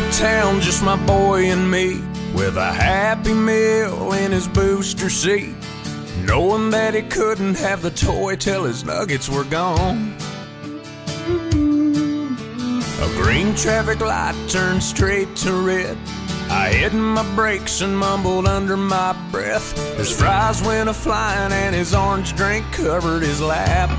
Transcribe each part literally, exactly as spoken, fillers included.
town, just my boy and me, with a Happy Meal in his booster seat, knowing that he couldn't have the toy till his nuggets were gone. A green traffic light turned straight to red. I hit my brakes and mumbled under my breath. His fries went a-flying and his orange drink covered his lap.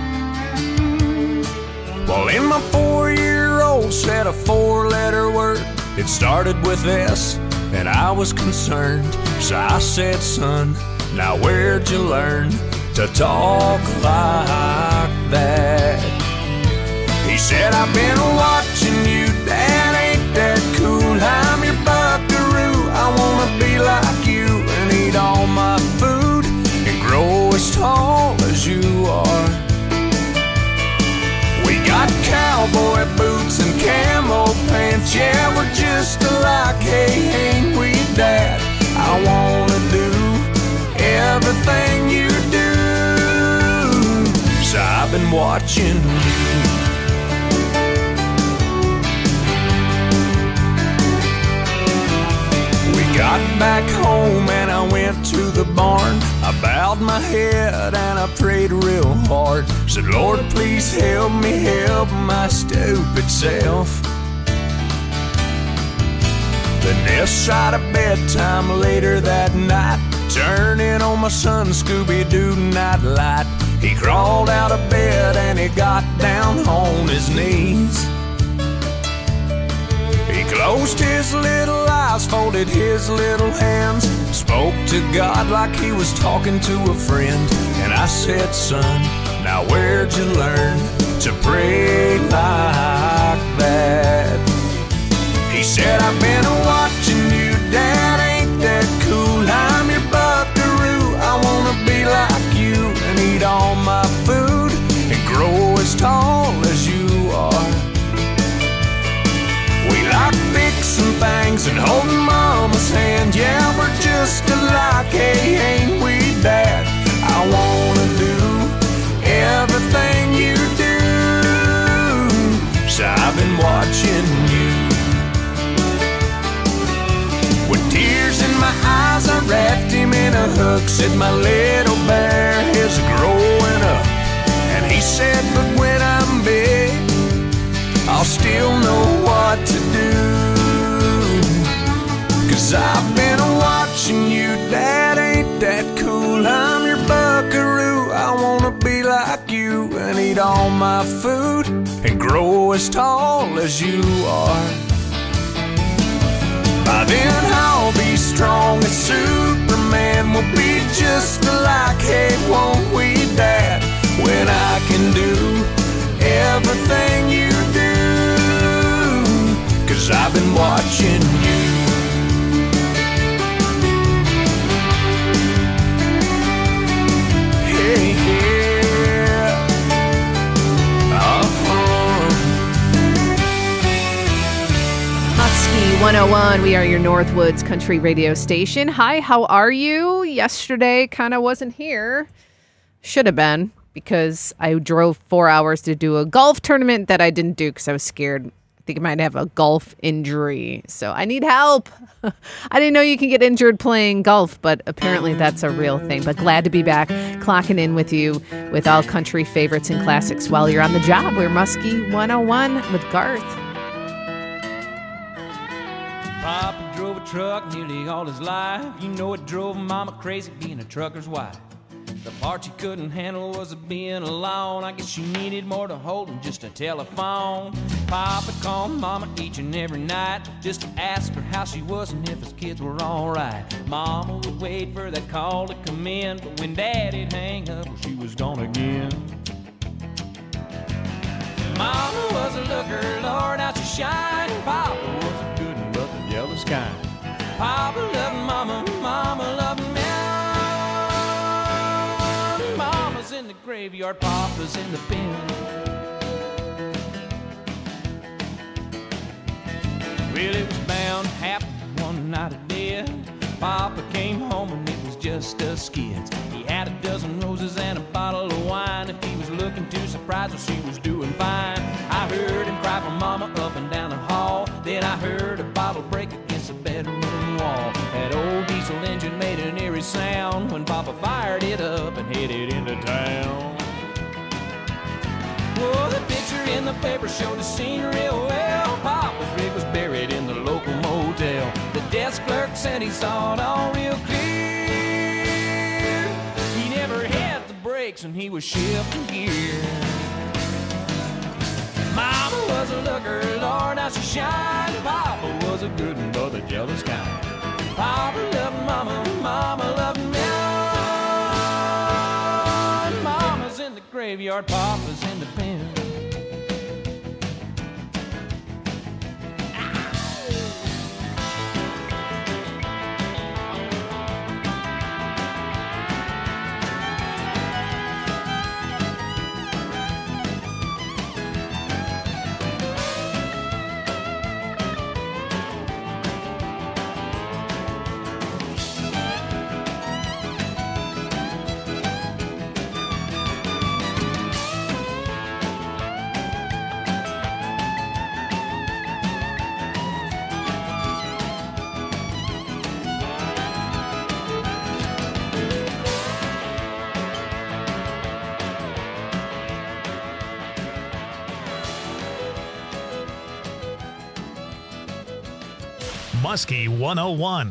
Well, in my four-year-old said a four-letter word. It started with S, and I was concerned. So I said, son, now where'd you learn to talk like that? He said, I've been watching you, Dad, ain't that cool? I'm your buckaroo, I wanna be like you and eat all my food and grow as tall as you are. We got cowboy boots and camo pants, yeah, we're just alike, hey, ain't we, Dad? I wanna do everything you do, so I've been watching you. Got back home and I went to the barn. I bowed my head and I prayed real hard. Said, Lord, please help me help my stupid self. Then this side of bedtime later that night, turning on my son Scooby-Doo nightlight. He crawled out of bed and he got down on his knees. He closed his little eyes, folded his little hands, spoke to God like he was talking to a friend. And I said, son, now where'd you learn to pray like that? He said, I've been watching you, Dad, ain't that cool? I'm your buckaroo, I wanna be like you and eat all my food and grow as tall as you are. We like fixing things and holding Mama's hand, yeah, we're just alike, hey, ain't we, Dad? I wanna do everything you do, so I've been watching you. With tears in my eyes, I wrapped him in a hook, said my little bear is growing up. And he said, but when I'm big, I'll still know what to do. Cause I've been watching you, Dad, ain't that cool? I'm your buckaroo, I wanna be like you and eat all my food and grow as tall as you are. By then I'll be strong as Superman, we'll be just alike, hey, won't we, Dad? When I can do everything you do, cause I've been watching you. Hey, yeah. Uh-huh. Muskie one oh one, we are your Northwoods country radio station. Hi, how are you? Yesterday kind of wasn't here. Should have been, because I drove four hours to do a golf tournament that I didn't do because I was scared. I think I might have a golf injury, so I need help. I didn't know you can get injured playing golf, but apparently that's a real thing. But glad to be back, clocking in with you with all country favorites and classics while you're on the job. We're Muskie one oh one with Garth. Papa drove a truck nearly all his life. You know it drove Mama crazy being a trucker's wife. The part she couldn't handle was being alone. I guess she needed more to hold than just a telephone. Papa called Mama each and every night just to ask her how she was and if his kids were alright. Mama would wait for that call to come in, but when Daddy'd hang up, well, she was gone again. Mama was a looker, Lord, how she shined. Papa was a good and but the jealous kind. Papa loved Mama, Mama loved me. Mama's in the graveyard, Papa's in the bin. Well, it was bound to happen one night of death. Papa came home and it was just us kids. He had a dozen roses and a bottle of wine. If he was looking too surprised, well, she was doing fine. I heard him cry for Mama up and down the hall. Then I heard a bottle break against the bedroom wall. That old diesel engine made an eerie sound when Papa fired it up and headed into town. Oh, the picture in the paper showed the scene real well. Papa's rig was buried in the local motel. The desk clerk said he saw it all real clear. He never hit the brakes when he was shifting gear. Mama was a looker, Lord, how she shined. Papa was a good one, but the jealous kind. Papa loved Mama, Mama loved me. Mama's in the graveyard, Papa's in the pen. Muskie one oh one.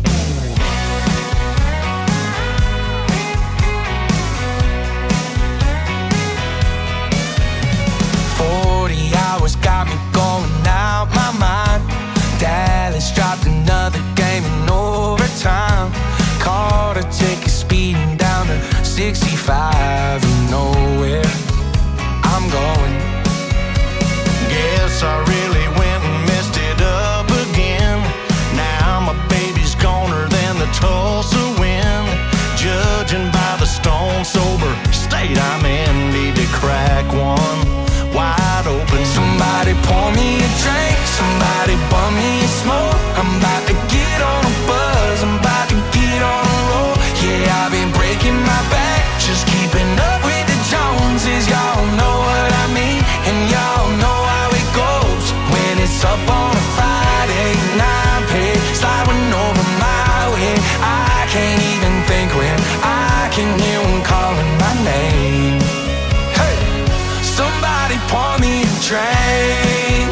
Forty hours got me going out my mind. Dallas dropped another game in overtime. Caught a ticket speeding down to sixty-five. You know where I'm going. Guess I really went and messed it up again. Now my baby's goner than the Tulsa wind. Judging by the stone sober state I'm in, need to crack one wide open. Somebody pour me a drink, somebody bum me a smoke. I'm about to get on a buzz, I'm about to get on a roll. Yeah, I've been breaking my back, just keeping up with the Joneses. Y'all know what I mean, and y'all know how it goes. When it's up on a Friday night, pay sliding over my way. I can't even think when I can hear them calling my name. Hey, somebody pour me a drink,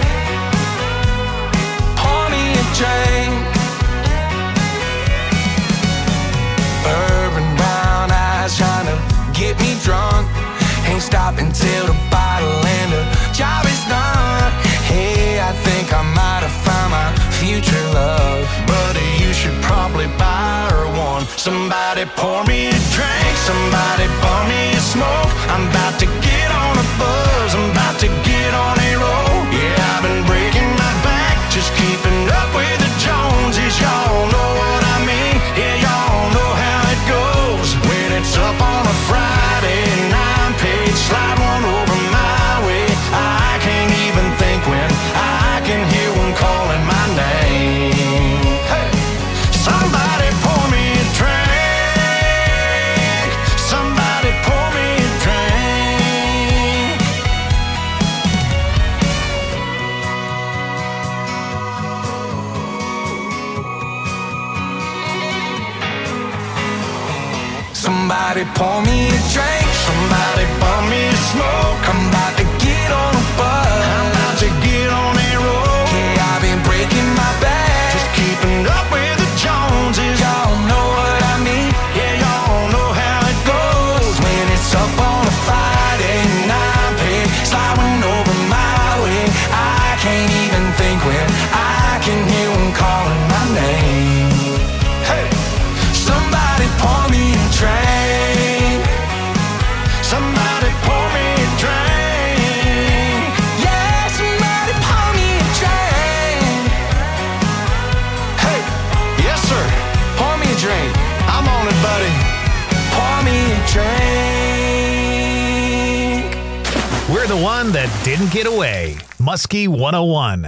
pour me a drink. Urban brown eyes trying to get me drunk. Ain't stopping till the bottle and the job is done. Hey, I think I might have found my future love. Buddy, you should probably buy her one. Somebody pour me a drink, somebody pour me a smoke. I'm about to get on a buzz, I'm about to get on a roll. Yeah, I've been breaking my back, just keeping up with the Joneses. Y'all know what I mean, yeah, y'all know how it goes. When it's up on a Friday night, page slide one over my way. I can't even think when I can hear one calling my name. Hey, somebody pour me a drink, somebody pour me a drink. Somebody pour me a drink, somebody pour me a smoke. I'm about to get on a buzz, I'm about to get on a roll. Yeah, I've been breaking my back, just keeping up with the Joneses. Y'all know what I mean, yeah, y'all know how it goes. When it's up on a Friday night, pay sliding over my way. I can't even think when I can hear them calling my name. Hey, somebody pour me a drink, somebody pour me a drink. Yeah, somebody pour me a drink. Hey, yes sir, pour me a drink. I'm on it, buddy. Pour me a drink. We're the one that didn't get away. Muskie one oh one.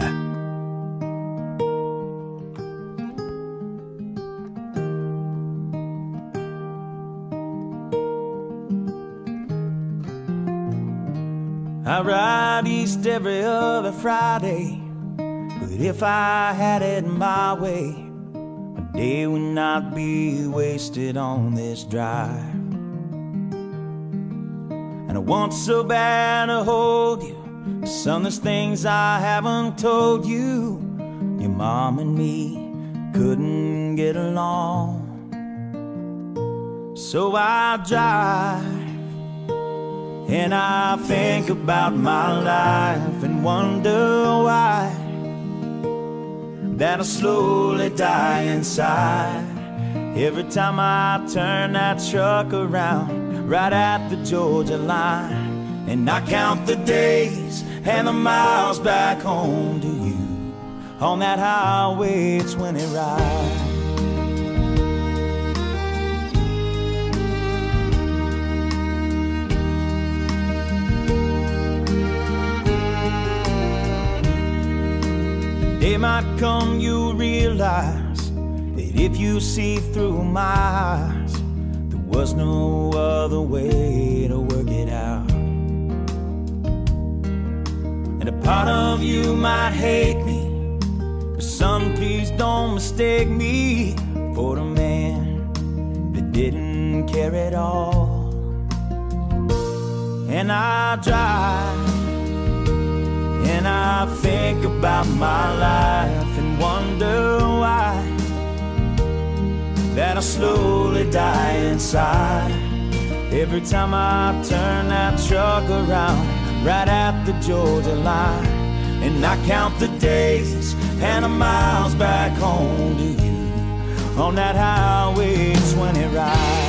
I ride east every other Friday with that if I had it my way, my day would not be wasted on this drive. And I want so bad to hold you. Son, there's things I haven't told you. Your mom and me couldn't get along. So I drive and I think about my life and wonder why that I slowly die inside every time I turn that truck around right at the Georgia line. And I count the days and the miles back home to you on that highway twenty ride. The day might come you'll realize that if you see through my eyes, there was no other way to work it out. And a part of you might hate me, but son, please don't mistake me for a man that didn't care at all. And I drive and I think about my life and wonder why that I slowly die inside every time I turn that truck around right at the Georgia line. And I count the days and the miles back home to you on that highway twenty ride.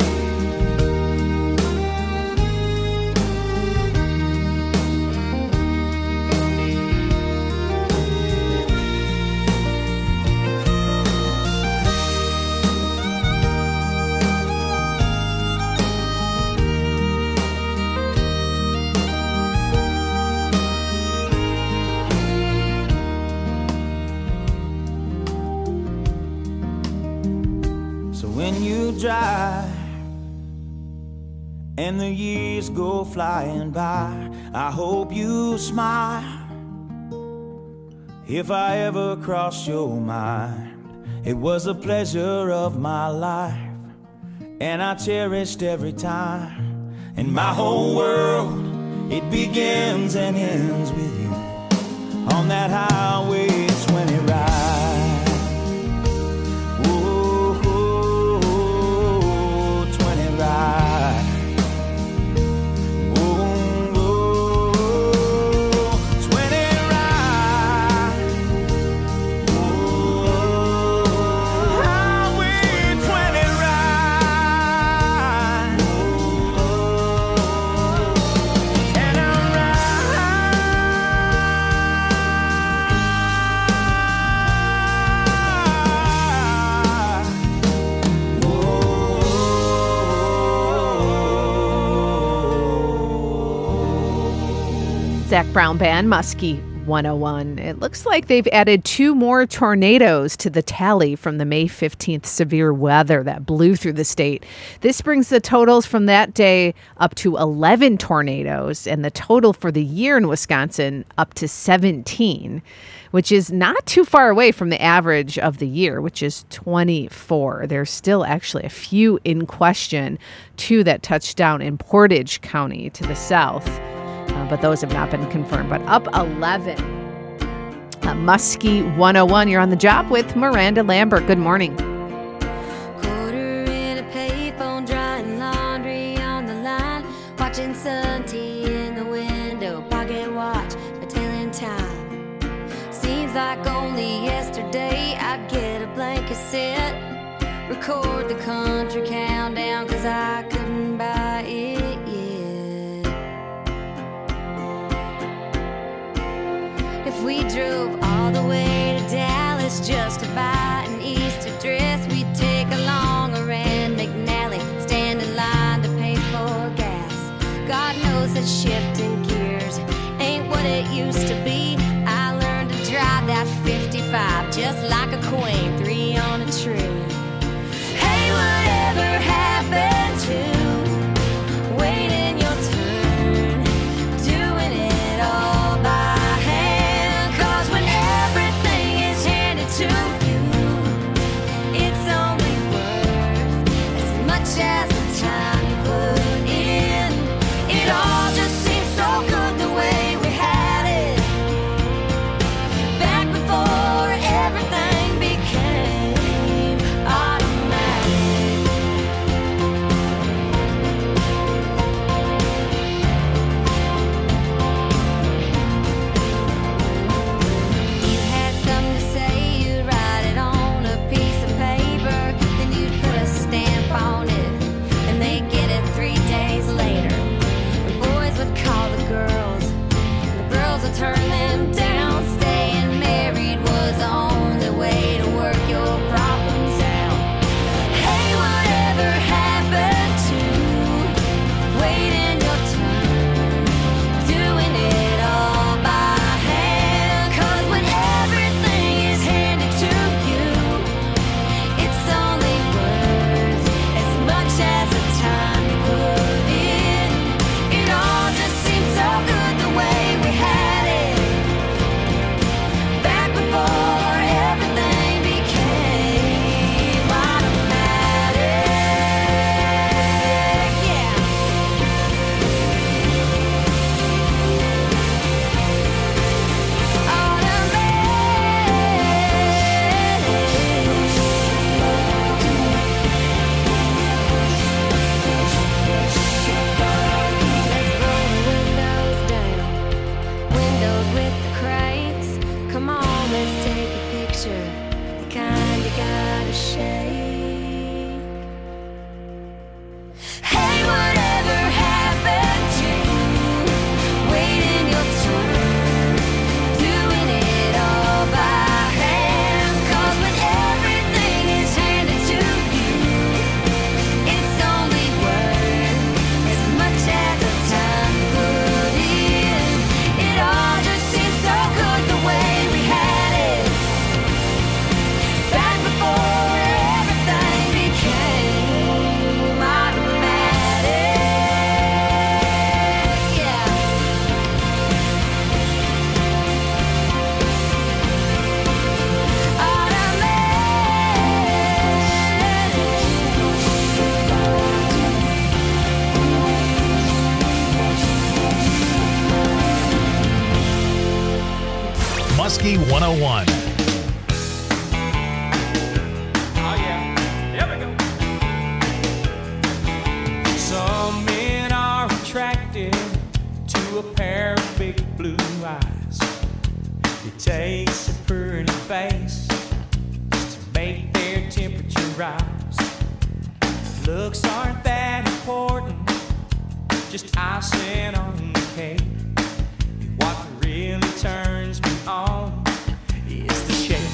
When you drive and the years go flying by, I hope you smile if I ever cross your mind. It was a pleasure of my life, and I cherished every time. And my whole world, it begins and ends with you on that highway twenty ride. Zac Brown Band, Muskie one oh one. It looks like they've added two more tornadoes to the tally from the May fifteenth severe weather that blew through the state. This brings the totals from that day up to eleven tornadoes, and the total for the year in Wisconsin up to seventeen, which is not too far away from the average of the year, which is twenty-four. There's still actually a few in question, two that touched down in Portage County to the south. Uh, but those have not been confirmed. But up eleven. Uh, Muskie one oh one, you're on the job with Miranda Lambert. Good morning. Quarter in a payphone, drying laundry on the line, watching Sun T in the window, pocket watch, my tail in time. Seems like only yesterday I'd get a blank cassette, record the country countdown, cause I couldn't buy it yet. If we drove all the way to Dallas just to buy an Easter dress, we'd take along a Rand McNally, stand in line to pay for gas. God knows that shifting gears ain't what it used to be. I learned to drive that fifty-five just like a queen, three on a tree. Hey, whatever happened to waiting your turn, doing it all by hand? Cause when Muskie one oh one. Oh yeah, there we go. Some men are attracted to a pair of big blue eyes. It takes a pretty face to make their temperature rise. Looks aren't that important, just icing on the cake. What really turns me on is the shake.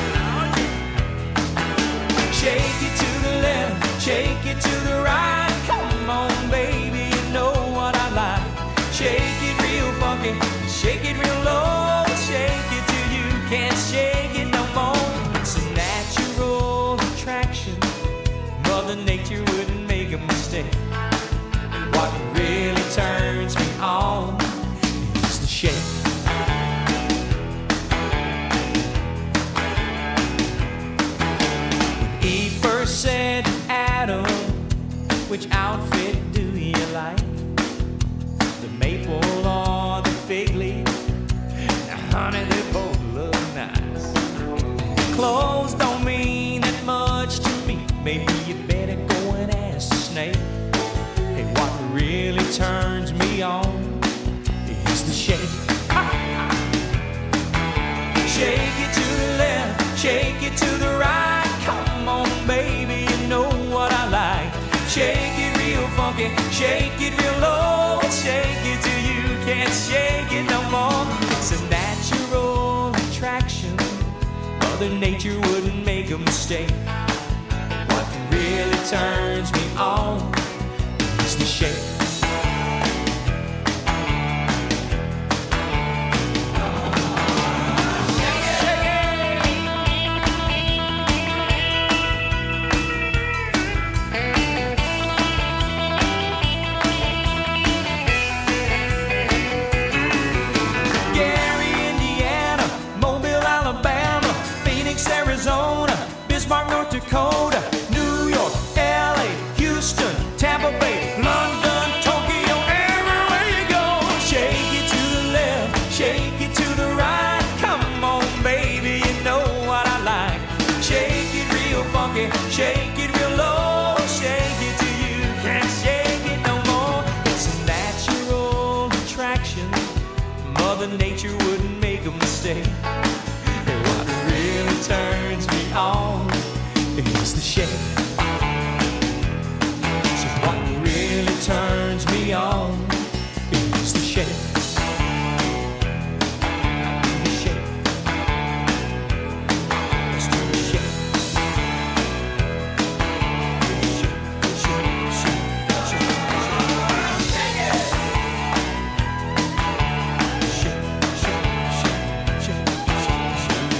Shake it to the left, shake it to the right. Come on, baby, you know what I like. Shake it real funky, shake it real low. Shake it till you can't shake it no more. It's a natural attraction, Mother Nature wouldn't make a mistake. What really turns me on is the shake. When Eve first said to Adam, which outfit do you like? The maple or the fig leaf? Now honey, they both look nice. Clothes don't mean that much to me. Maybe you better go and ask the snake. Hey, what really turns me on is the shake. Shake it to the left, shake it to the right. Come on, baby, you know what I like. Shake it real funky, shake it real low. Shake it till you can't shake it no more. It's a natural attraction, Mother Nature wouldn't make a mistake. What really turns me on is the shake. Gary, Indiana, Mobile, Alabama, Phoenix, Arizona, Bismarck, North Dakota, New York, L A, Houston, Tampa Bay, London, Tokyo, everywhere you go. Shake it to the left, shake it to the right. Come on, baby, you know what I like. Shake it real funky, shake it real low. Shake it till you can't shake it no more. It's a natural attraction, Mother Nature wouldn't make a mistake. And what really turns me on is the shake. So what really turns me on is the shake. The shake. Let's do the shake. Shake, shake, shake, shake, shake. Shake, shake, shake, shake, shake,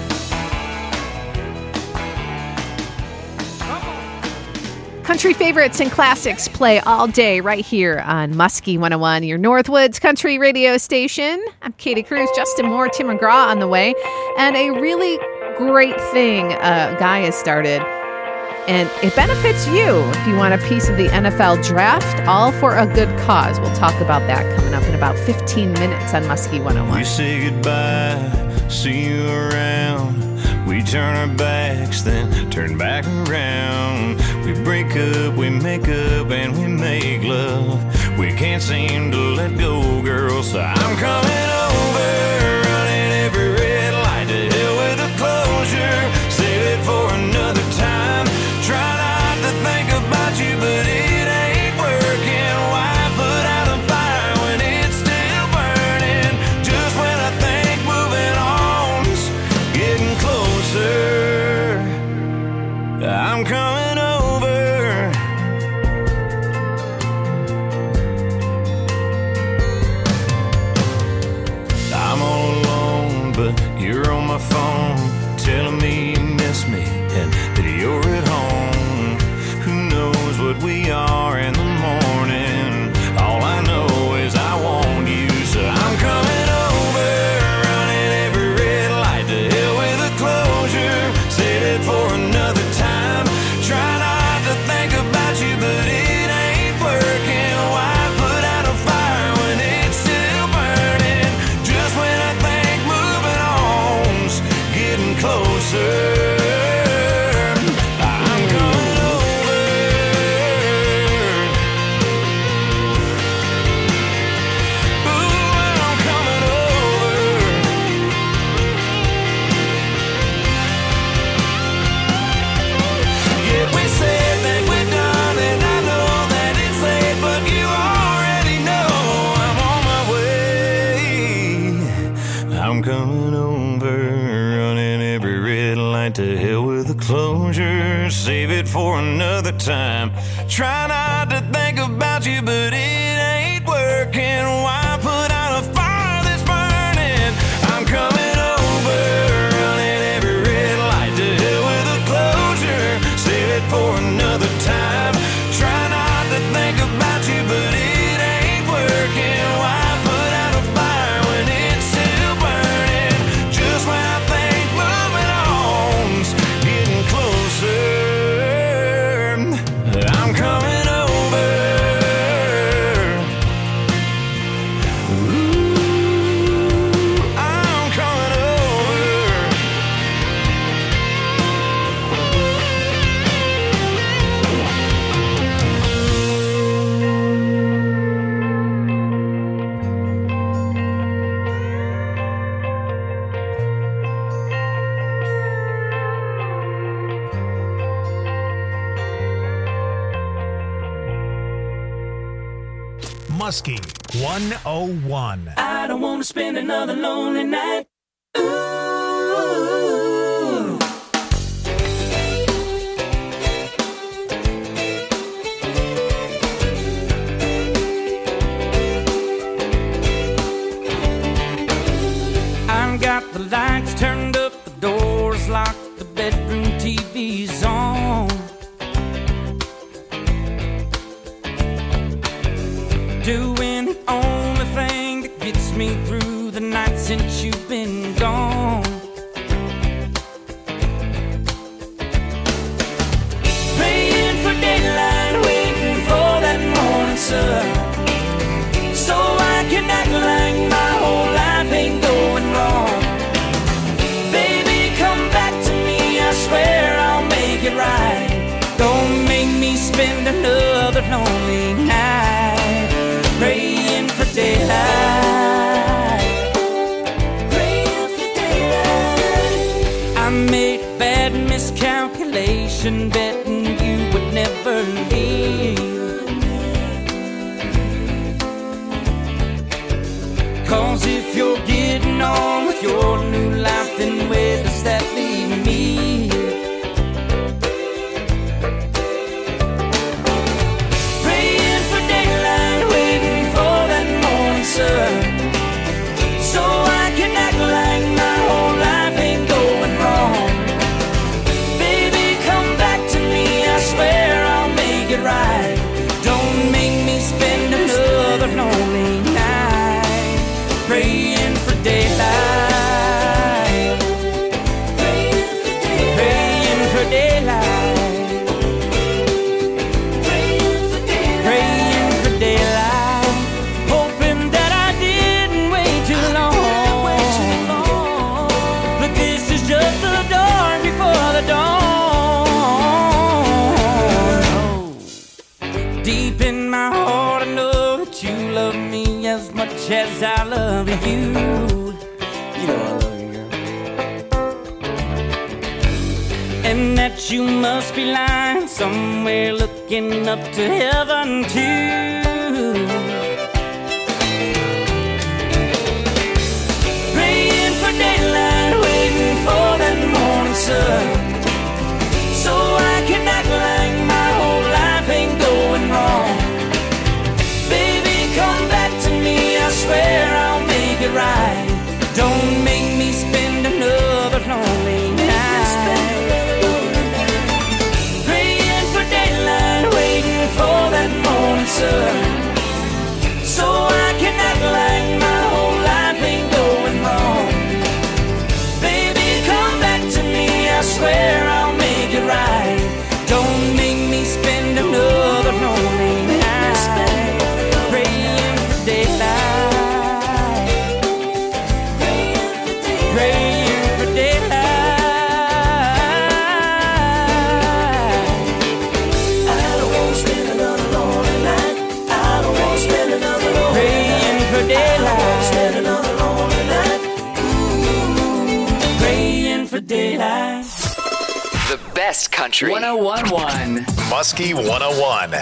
shake. Come on. Country favorites and classics play all day right here on Muskie one oh one, your Northwoods country radio station. I'm Katie Cruz, Justin Moore, Tim McGraw on the way. And a really great thing a guy has started, and it benefits you if you want a piece of the N F L draft, all for a good cause. We'll talk about that coming up in about fifteen minutes on Muskie one oh one. We say goodbye, see you around. We turn our backs, then turn back around. We break up, we make up, and we make love. We can't seem to let go, girl, so I'm coming over, running every red light. To hell with the closure, save it for another time. Try not to think about you, but it ain't working. Why put out a fire when it's still burning? Just when I think moving on's getting closer, I'm coming over. for another time. Try not to think about you, but it ain't working. Why put out a fire that's burning? I'm coming over, running every red light to hell with a closure. Save it for another time. Try not to think about you, but it ain't working. Why put out a fire when it's still burning? Just when I think moving on's getting closer, I'm coming over. Ooh, I'm coming over. Muskie one oh one. I don't want to spend another lonely night. Ooh. I've got the lights turned up, the doors locked, the bedroom T V's on. Doing the only thing that gets me through the night since you've been gone. Praying for daylight, waiting for that morning sun, so I can act like my whole life ain't going wrong. Baby, come back to me, I swear I'll make it right. Don't make me spend another lonely night praying for daylight, praying for daylight. I made a bad miscalculation, betting you would never leave. Cause if you're getting on with your new life, then where does that leave me? So I can act like my whole life ain't going wrong. Baby, come back to me, I swear I'll make it right. Don't make me spend another lonely night praying for daylight, praying for daylight, praying for daylight, praying for daylight, praying for daylight. Deep in my heart I know that you love me as much as I love you. You know I love you, girl. And that you must be lying somewhere looking up to heaven too. Praying for daylight, waiting for that morning sun, so I can act like my whole life ain't going wrong. Baby, come back to me, I swear I'll make it right. Don't make me spend another lonely night praying for daylight, waiting for that morning sun, so I can act like my whole life ain't going wrong. Baby, come back to me, I swear I'll make it right. Don't make me spend another lonely night praying for daylight, praying for daylight. I don't want to spend another lonely night. I don't want to spend another lonely praying for daylight. I don't want to spend another lonely night. Ooh, praying for daylight. The best country. one oh one point one. Muskie one oh one.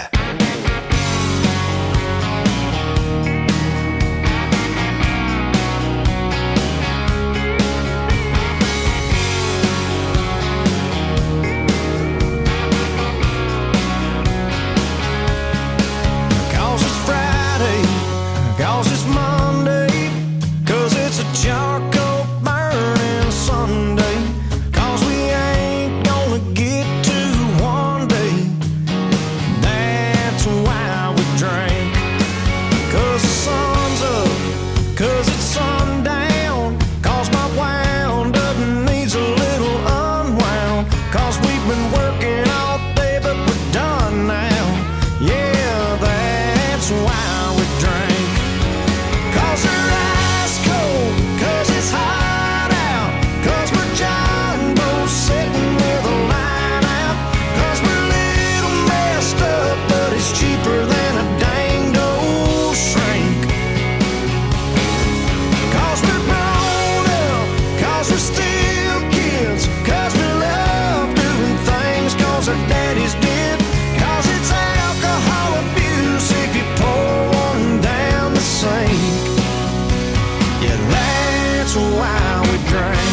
why we drink. Cause the sun's up, cause it's sundown, cause my wound up needs a little unwound, cause we've been working all day but we're done now. Yeah, that's why we drink. Cause they're ice cold, cause it's hot out, cause we're John Bo's sitting with a line out, cause we're a little messed up but it's cheaper than a dang old shrink. Cause we're grown up, cause we're still kids, cause we love doing things cause our daddies did, cause it's alcohol abuse if you pour one down the sink. Yeah, that's why we drink.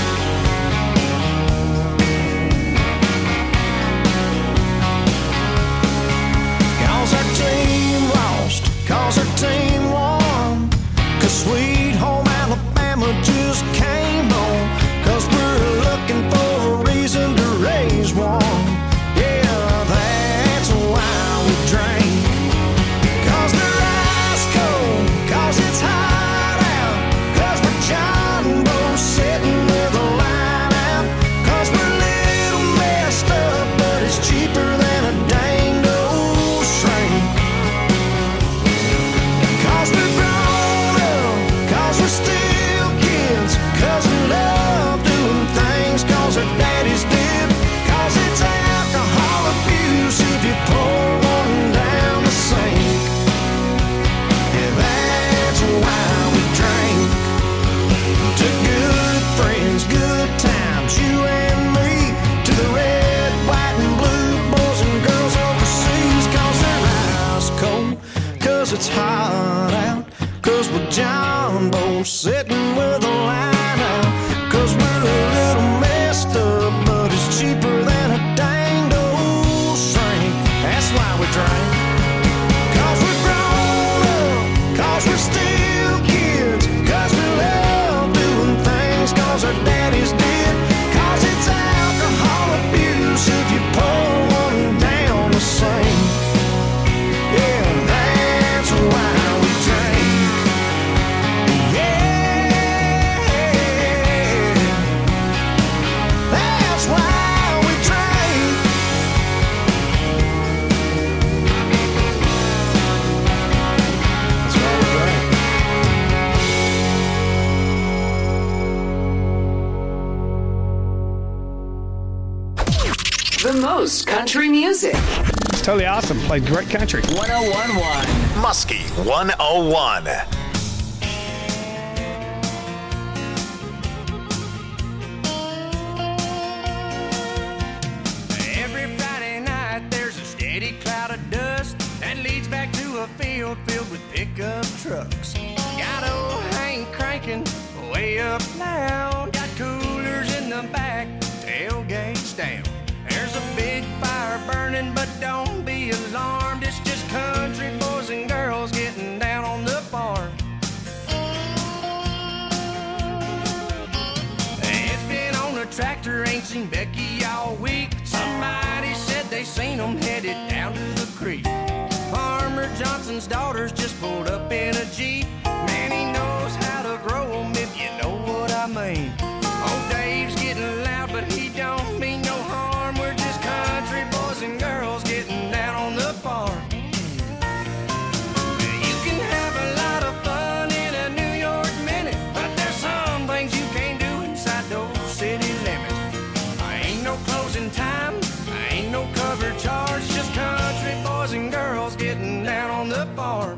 Cause our team lost, cause our team won, cause Sweet Home Alabama just came on, cause we're looking for a reason to raise one. Yeah, that's why we drink. Cause they're ice cold, cause it's hot out, cause we're John Bo's sitting with a line out, cause we're a little messed up but it's cheaper than a dang old shrink. Cause we're grown up, cause we're still kids, cause we love doing things cause our daddies did, cause it's alcohol abuse if you pour one down the sink. Yeah, that's why we drink. To good friends, good times, you and me, to the red, white, and blue boys and girls overseas, cause they're ice cold, cause it's hot out, cause we're John Bo sitting with a line out, cause we're a little messed up, but it's cheaper than a dang old shrink. That's why we drink. Cause we're grown up, cause we're still kids, cause we love doing things cause our daddies did, cause it's alcohol abuse if you pour one down the sink. Yeah, that's why we drink. Yeah, that's why we drink. That's why we drink. The most country music. It's totally awesome. Played great country. one oh one point one. Muskie one oh one. Every Friday night there's a steady cloud of dust that leads back to a field filled with pickup trucks. Got old Hank cranking way up loud. Got coolers in the back, tailgates down. There's a big fire burning, but don't be alarmed. It's just country boys and girls getting down on the farm. It's been on a tractor, ain't seen Becky all week. Somebody said they seen them headed down to the creek. Farmer Johnson's daughters just pulled up in a Jeep. Man, he knows how to grow them, if you know what I mean. Old Dave's getting loud, but he don't mean no harm. We're just country boys and girls getting down on the farm. You can have a lot of fun in a New York minute, but there's some things you can't do inside those city limits. I ain't no closing time, I ain't no cover charge, just country boys and girls getting down on the farm.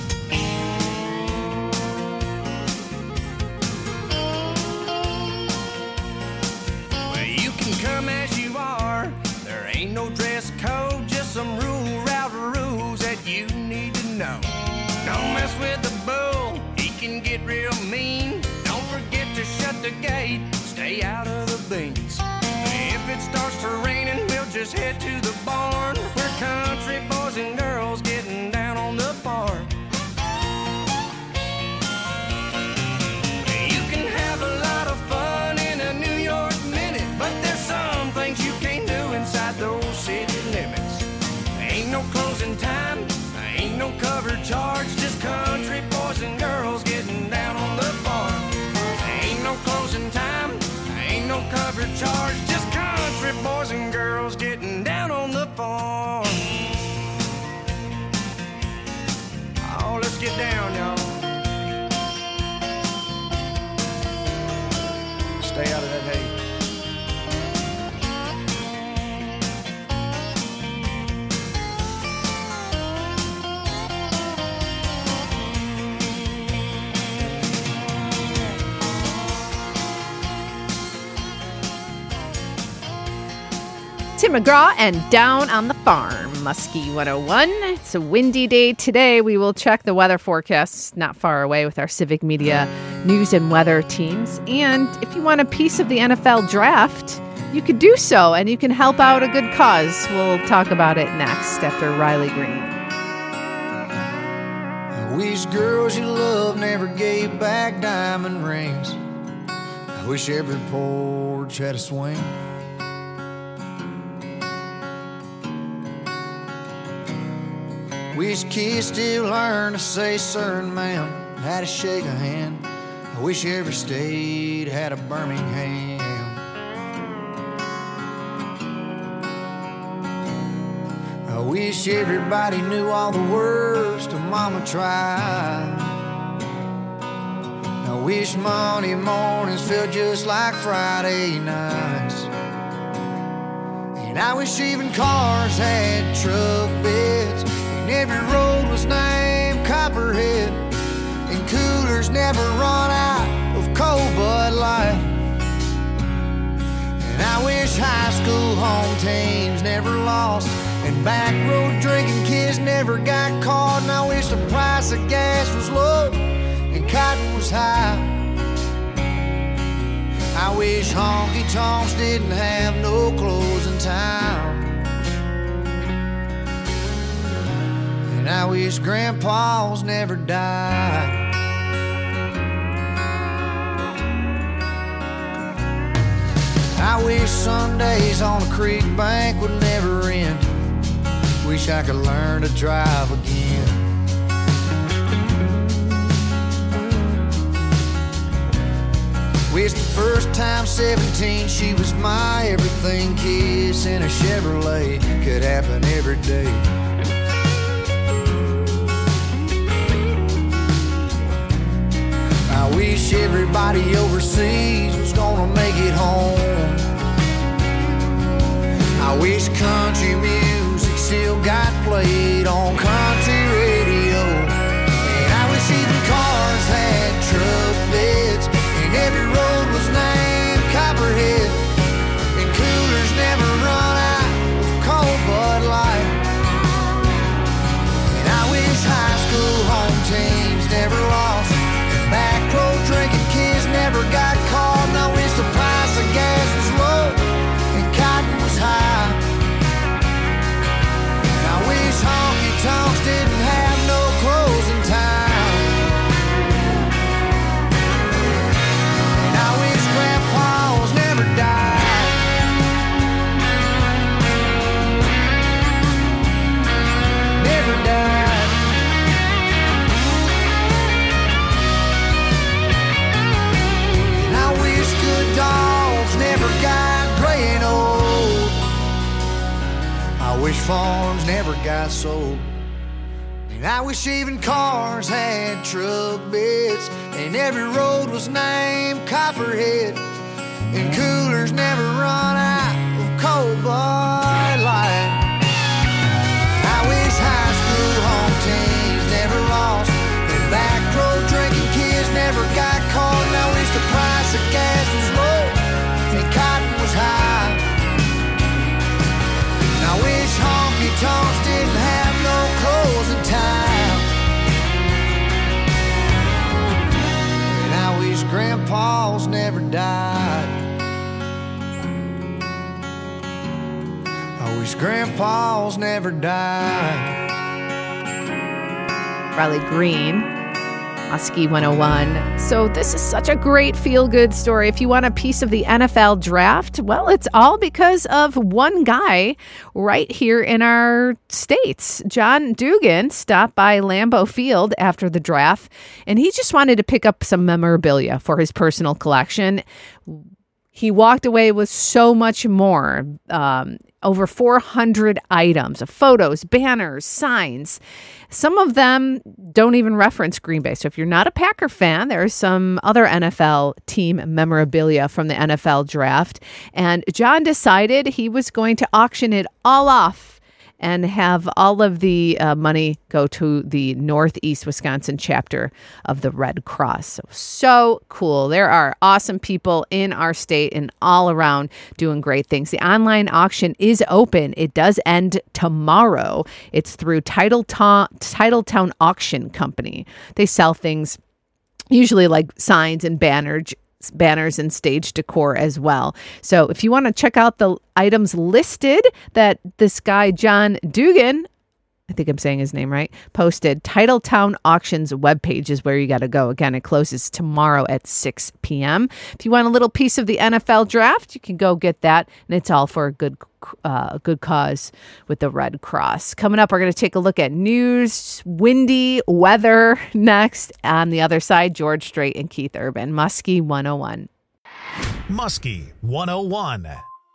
Well, you can come as you are, there ain't no dress code, just some rule route rules that you need to know. Don't mess with the bull, he can get real mean. Don't forget to shut the gate, stay out of the beans. If it starts to raining, we'll just head to the barn. We're country boys and girls getting down on the farm. You can have a lot of fun in a New York minute, but there's some things you can't do inside those city limits. Ain't no closing time, ain't no cover charge, just country boys and girls getting down on the farm. Ain't no closing time, ain't no cover charge, just country boys and girls getting down on the farm. Oh, let's get down, y'all. Stay out of that hay. Tim McGraw and Down on the Farm, Muskie one oh one. It's a windy day today. We will check the weather forecasts not far away with our Civic Media news and weather teams. And if you want a piece of the N F L draft, you could do so, and you can help out a good cause. We'll talk about it next after Riley Green. I wish girls you love never gave back diamond rings. I wish every porch had a swing. Wish kids still learn to say sir and ma'am, how to shake a hand. I wish every state had a Birmingham. I wish everybody knew all the words to Mama Tried. I wish Monday mornings felt just like Friday nights. And I wish even cars had truck beds, and every road was named Copperhead, and coolers never run out of cold Bud Light. And I wish high school home teams never lost, and back road drinking kids never got caught. And I wish the price of gas was low and cotton was high. I wish honky tonks didn't have no closing time. And I wish grandpas never died. I wish Sundays on a creek bank would never end. Wish I could learn to drive again. Wish the first time seventeen she was my everything. Kiss in a Chevrolet could happen every day. I wish everybody overseas was gonna make it home. I wish country music still got played on country radio. And I wish even cars had truck beds, and every road was named Copperhead, and coolers never run out of cold Bud Light. And I wish high school home teams never lost, and back road drinking kids never got caught. And I wish the price of gas was low and cotton was high. And I wish honky tonks didn't have no closing time. And I wish grandpas never died. Never died. And I wish good dogs never got gray and old. I wish farms never got sold. And I wish even cars had truck beds, and every road was named Copperhead, and coolers never run out of cold Bud Light. I wish high school home teams never lost, and back road drinking kids never got caught. And I wish the price of gas was low and cotton was high. And I wish honky tonks didn't have no closing time. And I wish grandpas never died. I wish grandpas never died. Riley Green Muskie one oh one. So this is such a great feel-good story. If you want a piece of the N F L draft, well, it's all because of one guy right here in our states. John Dugan stopped by Lambeau Field after the draft, and he just wanted to pick up some memorabilia for his personal collection. He walked away with so much more, um, over four hundred items of photos, banners, signs. Some of them don't even reference Green Bay. So if you're not a Packer fan, there's some other N F L team memorabilia from the N F L draft. And John decided he was going to auction it all off and have all of the uh, money go to the Northeast Wisconsin chapter of the Red Cross. So, so cool. There are awesome people in our state and all around doing great things. The online auction is open. It does end tomorrow. It's through Titletown, Titletown Auction Company. They sell things usually like signs and banners, banners and stage decor as well. So if you want to check out the items listed that this guy, John Dugan, I think I'm saying his name right, posted, Titletown Auctions webpage is where you got to go. Again, it closes tomorrow at six p.m. If you want a little piece of the N F L draft, you can go get that. And it's all for a good uh, good cause with the Red Cross. Coming up, we're going to take a look at news, windy weather next. On the other side, George Strait and Keith Urban. Muskie one oh one. Muskie one oh one.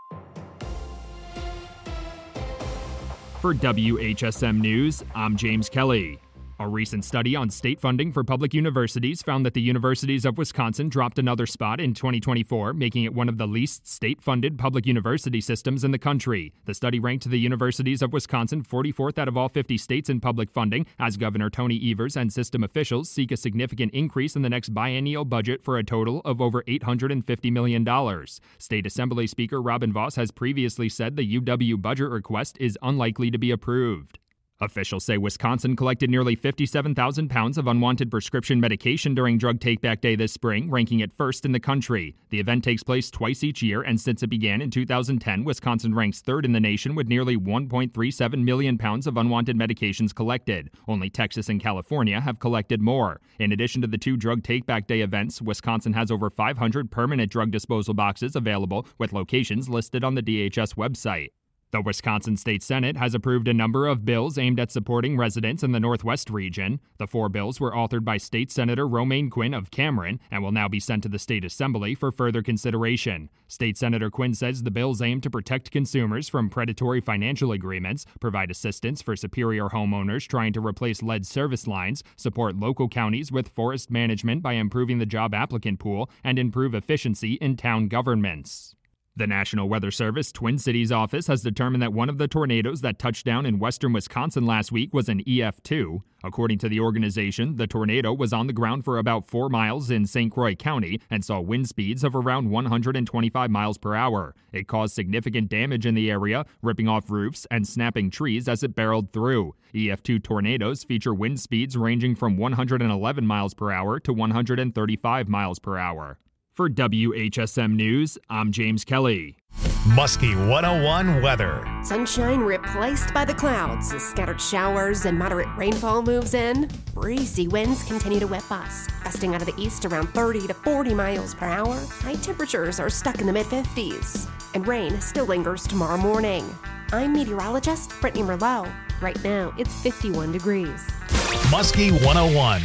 For W H S M News, I'm James Kelly. A recent study on state funding for public universities found that the universities of Wisconsin dropped another spot in twenty twenty-four, making it one of the least state-funded public university systems in the country. The study ranked the universities of Wisconsin forty-fourth out of all fifty states in public funding, as Governor Tony Evers and system officials seek a significant increase in the next biennial budget for a total of over eight hundred fifty million dollars. State Assembly Speaker Robin Vos has previously said the U W budget request is unlikely to be approved. Officials say Wisconsin collected nearly fifty-seven thousand pounds of unwanted prescription medication during Drug Take-Back Day this spring, ranking it first in the country. The event takes place twice each year, and since it began in two thousand ten, Wisconsin ranks third in the nation with nearly one point three seven million pounds of unwanted medications collected. Only Texas and California have collected more. In addition to the two Drug Take-Back Day events, Wisconsin has over five hundred permanent drug disposal boxes available, with locations listed on the D H S website. The Wisconsin State Senate has approved a number of bills aimed at supporting residents in the Northwest region. The four bills were authored by State Senator Romaine Quinn of Cameron and will now be sent to the State Assembly for further consideration. State Senator Quinn says the bills aim to protect consumers from predatory financial agreements, provide assistance for Superior homeowners trying to replace lead service lines, support local counties with forest management by improving the job applicant pool, and improve efficiency in town governments. The National Weather Service Twin Cities office has determined that one of the tornadoes that touched down in western Wisconsin last week was an E F two. According to the organization, the tornado was on the ground for about four miles in Saint Croix County and saw wind speeds of around one hundred twenty-five miles per hour. It caused significant damage in the area, ripping off roofs and snapping trees as it barreled through. E F two tornadoes feature wind speeds ranging from one hundred eleven miles per hour to one hundred thirty-five miles per hour. For W H S M News, I'm James Kelly. Muskie one oh one weather. Sunshine replaced by the clouds as scattered showers and moderate rainfall moves in. Breezy winds continue to whip us, gusting out of the east around thirty to forty miles per hour. High temperatures are stuck in the mid fifties, and rain still lingers tomorrow morning. I'm meteorologist Brittany Merlot. Right now, it's fifty-one degrees. Muskie one oh one.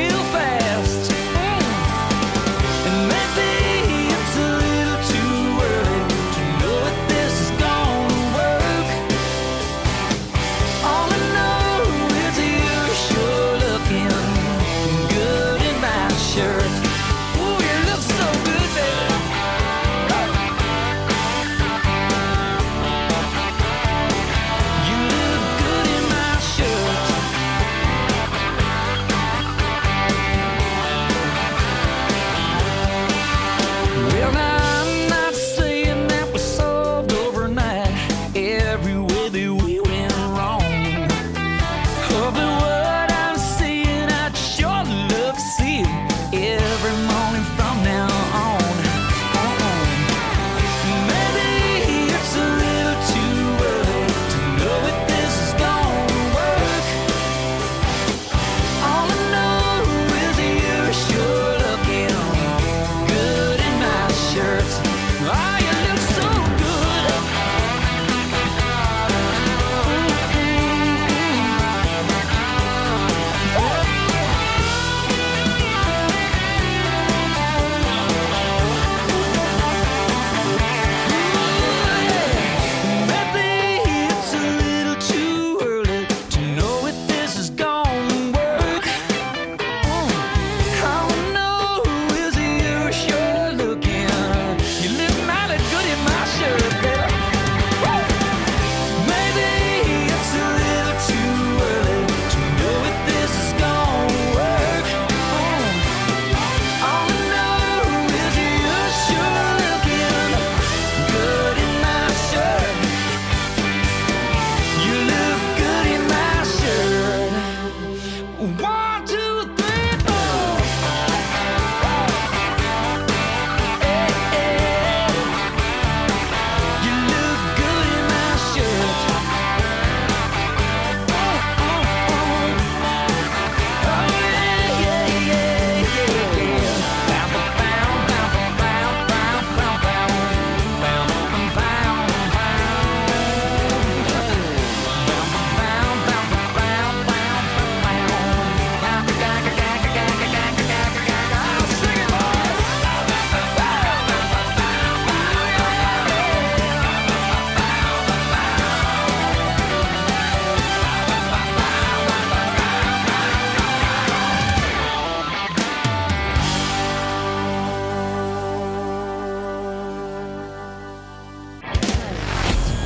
Too early.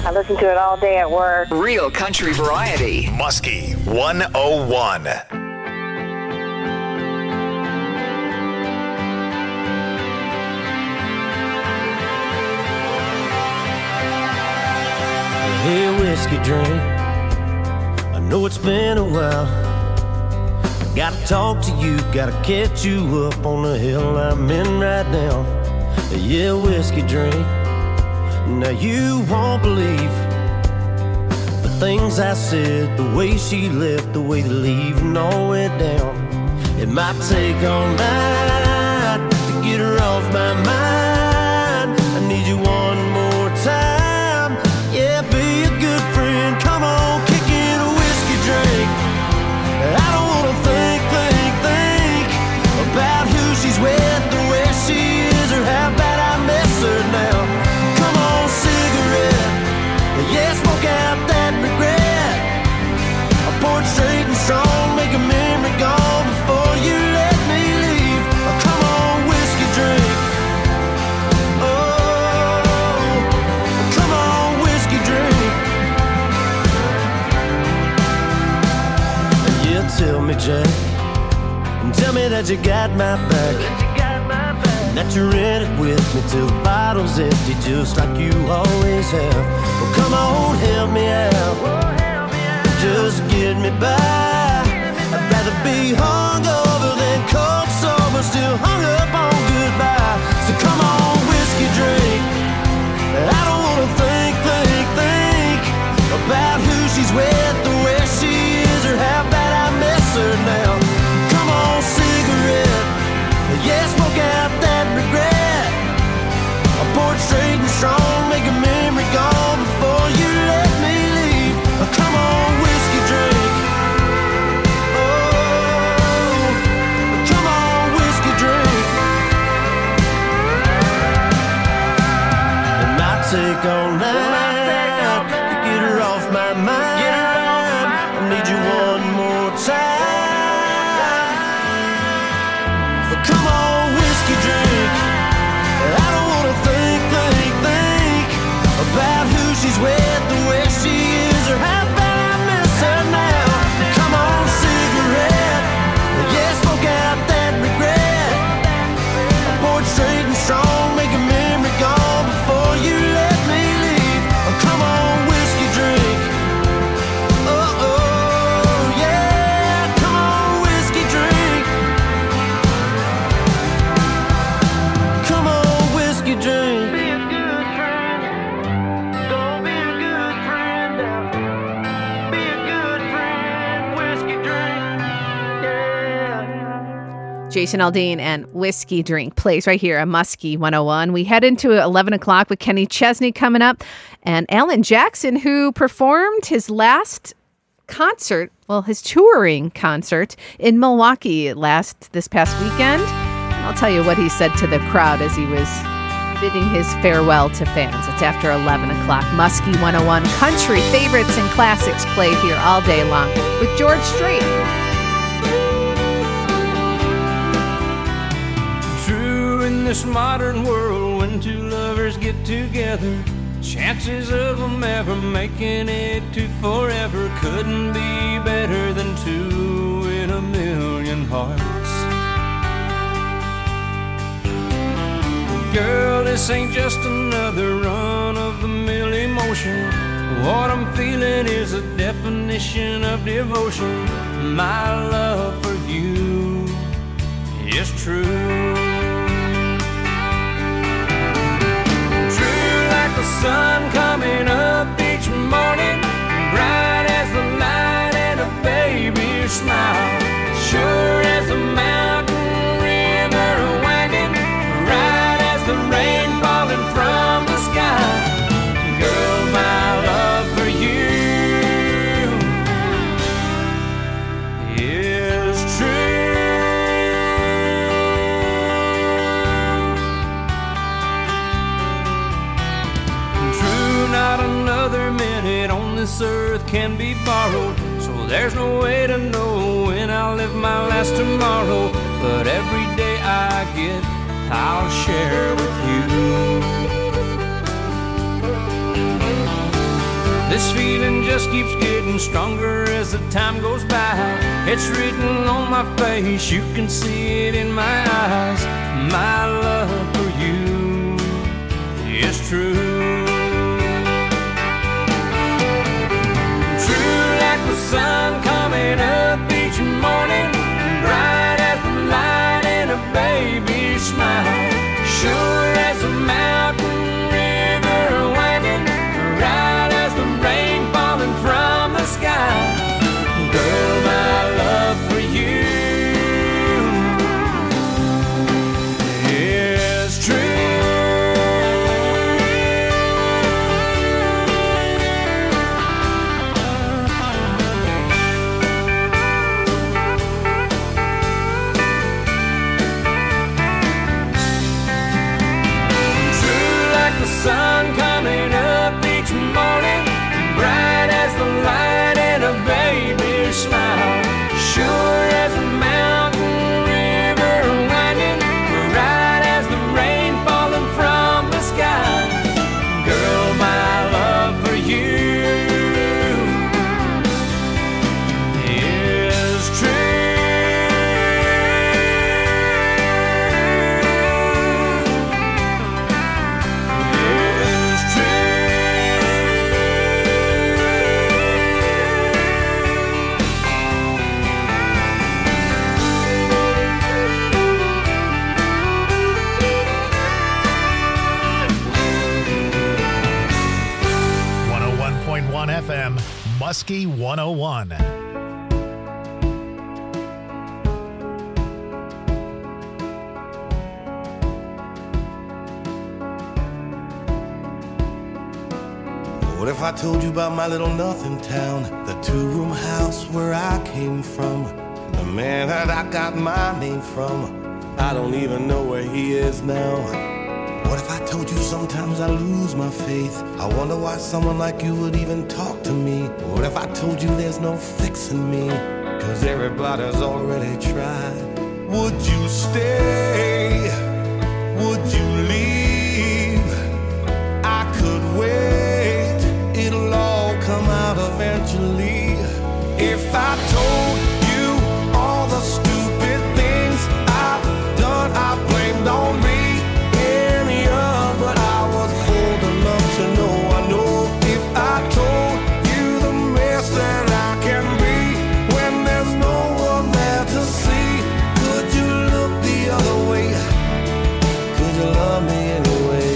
I listen to it all day at work. Real country variety. Muskie one oh one. Hey, whiskey drink, I know it's been a while. Gotta talk to you, gotta catch you up on the hill I'm in right now. Yeah, whiskey drink, now you won't believe the things I said, the way she left, the way the leaving all went down. It might take all night to get her off my mind. I need you one more time. Yeah, be a good friend. Come on, kick in a whiskey drink. I don't wanna think, think, think about who she's with, or where she is, or how bad I miss her now. Come on, cigarette. Yeah, smoke out that regret. I pour it straight and strong, make a memory gone before you let me leave. Oh, come on, whiskey drink. Oh, come on, whiskey drink. Yeah, tell me, Jack, and tell me that you got my back, that you're in it with me till the bottle's empty, just like you always have. Well, come on, help me out, just get me by. I'd rather be hungover than cold sober, still hung up on goodbye. So come on, whiskey drink. I don't wanna think, think, think about who she's with, or where she is, or how bad I miss her now. Come on, cigarette. Yeah, smoke out that regret. I pour it straight and strong, make a memory gone before you let me leave. Oh, come on, whiskey drink. Oh, come on, whiskey drink. It might take all night to get her off my mind. I need you one more time. Come on, whiskey drink. I don't wanna think, think, think about who she's with, or where she is, or how bad I miss her now. Come on, cigarette. Yeah, smoke out that regret. I pour it straight and strong, make a memory gone before you let me leave. Oh, come on, whiskey drink. Oh, oh, yeah. Come on, whiskey drink. Come on, whiskey drink. Be a good friend. Don't be a good friend. Be a good friend. Whiskey drink. Yeah. Jason Aldean and Whiskey Drink plays right here on Muskie one oh one. We head into eleven o'clock with Kenny Chesney coming up, and Alan Jackson, who performed his last concert, well, his touring concert in Milwaukee last this past weekend. I'll tell you what he said to the crowd as he was bidding his farewell to fans. It's after eleven o'clock. Muskie one oh one, country favorites and classics played here all day long with George Strait. True, in this modern world, when two lovers get together, chances of them ever making it to forever couldn't be better than two in a million hearts. Girl, this ain't just another run-of-the-mill emotion. What I'm feeling is a definition of devotion. My love for you is true. True like the sun coming up each morning, bright as the light and a baby's smile, sure as a mountain river winding, right as the rain falling from the sky. Girl, my love for you is true. True, not another minute on this earth can be borrowed, so there's no way to know when I'll live my last tomorrow. But every day I get, I'll share with you. this feeling just keeps getting stronger as the time goes by. It's written on my face, you can see it in my eyes. My love for you is true. True like the sun coming up each morning, bright as the light in a baby's smile. Sure as a mountain river winding, right as the rain falling from the sky. Girl, my love for you is true. Sun coming up each morning, bright as the light in a baby's smile. Sure as a mountain river winding, right as the rain falling from the sky. Girl, my love for you is true. F M, Muskie one oh one. What if I told you about my little nothing town, the two-room house where I came from, the man that I got my name from? I don't even know where he is now. What if I told you sometimes I lose my faith? I wonder why someone like you would even talk to me. What if I told you there's no fixing me, cause everybody's already tried? Would you stay? Would you leave? I could wait, it'll all come out eventually. If I told you all the stupid things I've done, I blamed on me. But I was old enough to know, I know if I told you the mess that I can be when there's no one there to see, could you look the other way? Could you love me anyway?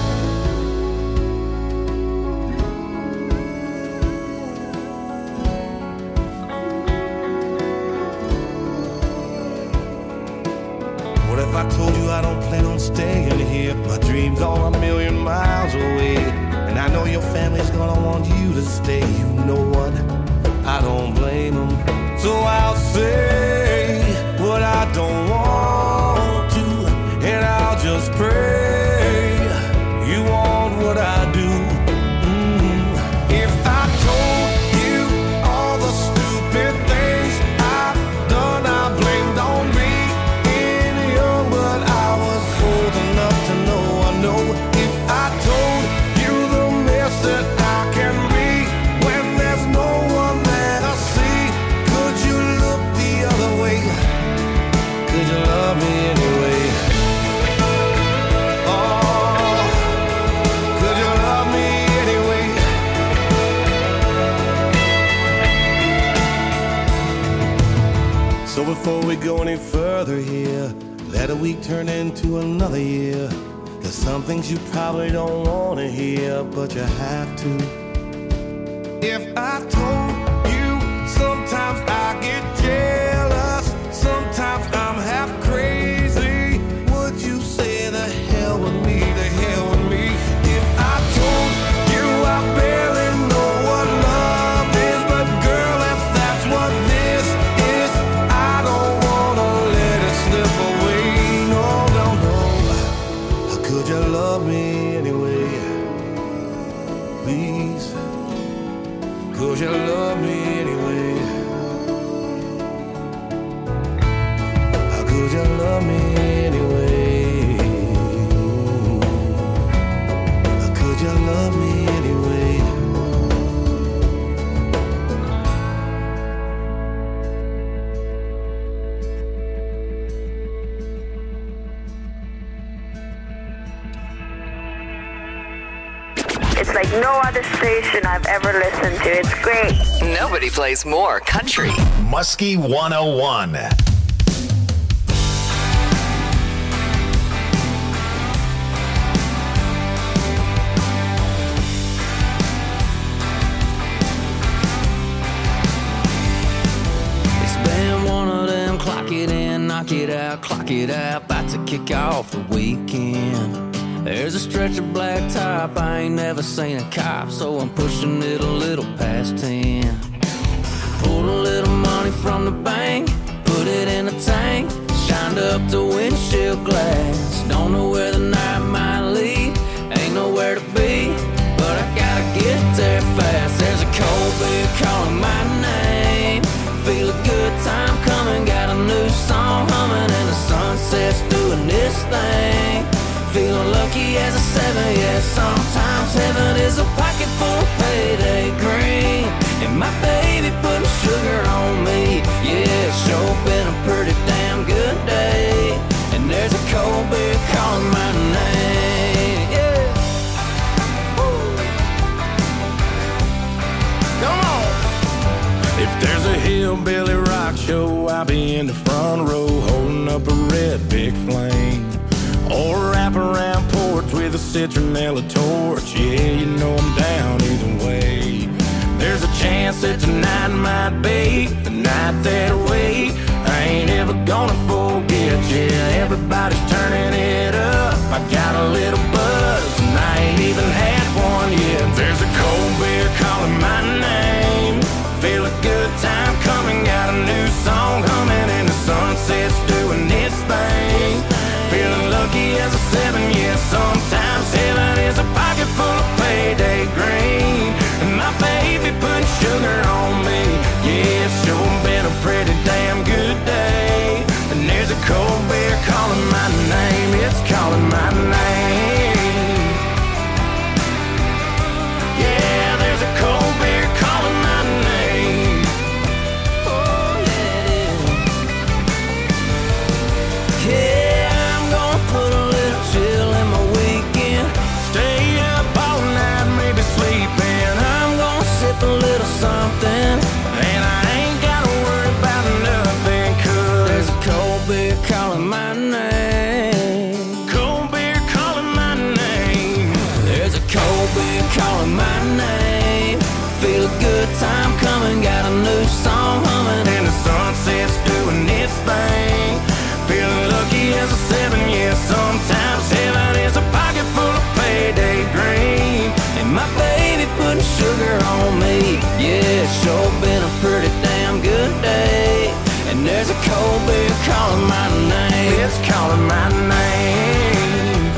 What if I told you I don't plan on staying here? My dreams are a million miles away, and I know your family's gonna want you to stay. You know what? I don't blame them. So I'll say what I don't want to, and I'll just pray you want what I do. Mm. If I told you all the stupid things I've done, I blamed on me. That I can be when there's no one there to see. Could you look the other way? Could you love me anyway? Oh, could you love me anyway? So before we go any further here, let a week turn into another year. There's some things you probably don't want to hear, but you have to. If I told you, sometimes I get jealous, sometimes I'm half crazy, would you say the hell with me, the hell with me? If I told you I barely know what love is, but girl, if that's what this is, I don't want to let it slip away. No, no, no. Could you love me anyway? Please. Could you love me anyway? Could you love me anyway? Could you love me anyway? It's like no other station I've ever listened to. It's great. Nobody plays more country. Muskie one oh one. Clock it in, knock it out, clock it out, about to kick off the weekend. There's a stretch of black top, I ain't never seen a cop, so I'm pushing it a little past ten. Pulled a little money from the bank, put it in a tank, shined up the windshield glass. Don't know where the night might lead, ain't nowhere to be, but I gotta get there fast. There's a cold beer calling my name, feel a good time coming, got a new song humming, and the sunset's doing this thing. Feeling lucky as a seven, yeah, sometimes heaven is a pocket full of payday green, and my baby putting sugar on me, yeah, it's sure been a pretty damn good day, and there's a cold beer calling my name, yeah. Woo. Come on. If there's a hillbilly rock show, I'll be in the front row holding up a red big flame, or wrap around porch with a citronella torch. Yeah, you know I'm down either way. There's a chance that tonight might be the night that I wait. I ain't ever gonna forget. Yeah, everybody's turning it up. I got a little buzz and I ain't even had one yet. There's a cold beer calling my name, feel a good time coming, got a new song humming, and the sunset's doing its thing. Feeling lucky as a seven, yeah, sometimes heaven is a pocket full of payday green, and my baby put sugar on me, yeah, it's sure been a pretty damn good day, and there's a cold beer calling my name, it's calling my name, yeah, there's a cold beer calling my name, oh yeah it is, yeah. Put a little chill in my weekend, stay up all night, maybe sleeping. I'm gonna sip a little something, and I ain't gotta worry about nothing, cause there's a cold beer calling my name. Cold beer calling my name. There's a cold beer calling my name. Feel a good time coming, got a new song humming, and the sunset's doing its thing. Feeling lucky as a seven, yeah, sometimes heaven is a pocket full of payday green, and my baby putting sugar on me, yeah, it's sure been a pretty damn good day, and there's a cold beer calling my name, it's calling my name,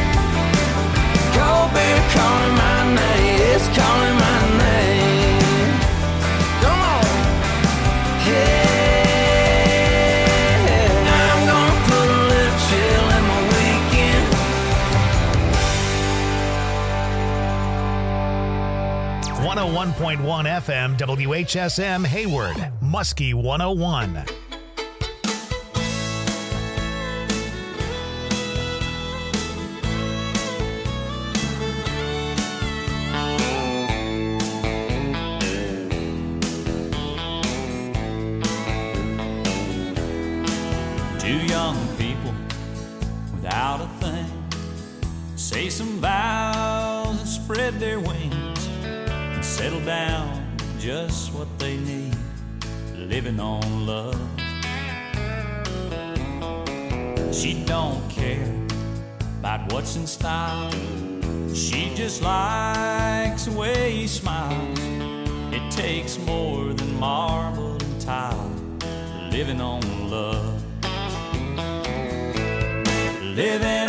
cold beer calling my name, it's calling my name, come on, yeah. one oh one point one F M W H S M Hayward, Muskie one oh one. Two young people without a thing say some vows and spread their wings, settle down, just what they need, living on love. She don't care about what's in style, she just likes the way he smiles. It takes more than marble and tile, living on love. Living